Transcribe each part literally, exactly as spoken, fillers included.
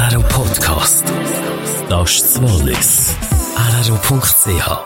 R R O Podcast. Das ist das Wallis. R R O Punkt C H.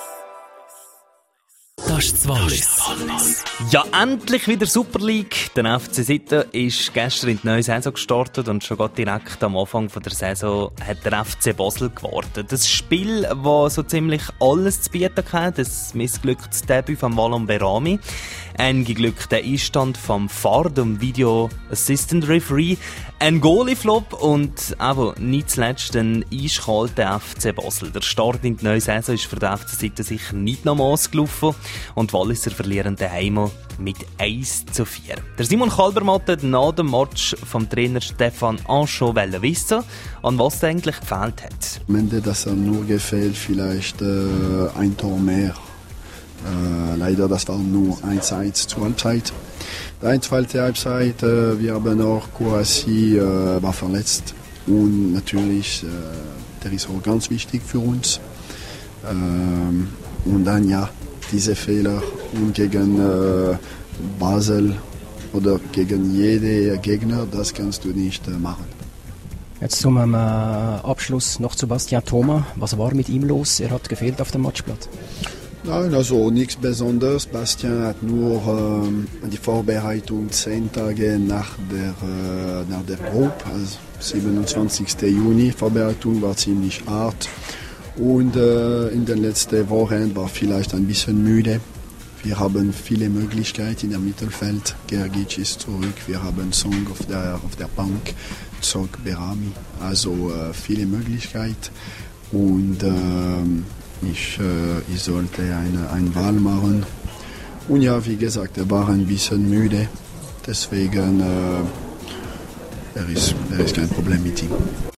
Das ist das Wallis. Ja, endlich wieder Super League. Der F C Sitten ist gestern in die neue Saison gestartet und schon direkt am Anfang der Saison hat der F C Basel gewartet. Das Spiel, das so ziemlich alles zu bieten hatte, das missglücktes Debüt von Wallon Berami, ein geglückter Einstand vom V A R, dem Video Assistant Referee, ein Goalie-Flop und aber nicht zuletzt ein eiskalter F C Basel. Der Start in die neue Saison ist für den F C Sitten sicher nicht nochmals gelaufen und die Walliser verlieren daheim mit eins zu vier. Der Simon Kalbermatt hat nach dem Match vom Trainer Stefan Anchot wissen, an was er eigentlich gefehlt hat. Am Ende, dass er nur gefehlt, vielleicht äh, ein Tor mehr. Äh, leider, das war nur eins eins zur Halbzeit. Die zweite Halbzeit, äh, wir haben auch Kouassi äh, war verletzt und natürlich, äh, der ist auch ganz wichtig für uns. Ähm, und dann ja, diese Fehler und gegen äh, Basel oder gegen jeden Gegner, das kannst du nicht äh, machen. Jetzt zum ähm, Abschluss noch zu Bastian Thoma. Was war mit ihm los? Er hat gefehlt auf dem Matchblatt. Nein, also nichts Besonderes. Bastian hat nur ähm, die Vorbereitung zehn Tage nach der, äh, nach der Gruppe, also siebenundzwanzigsten Juni. Die Vorbereitung war ziemlich hart. Und äh, in den letzten Wochen war vielleicht ein bisschen müde. Wir haben viele Möglichkeiten in der Mittelfeld. Gergic ist zurück. Wir haben Song auf der, auf der Bank. Zog Berami. Also äh, viele Möglichkeiten. Und äh, ich, äh, ich sollte eine, eine Wahl machen. Und ja, wie gesagt, er war ein bisschen müde. Deswegen äh, er ist, er ist kein Problem mit ihm.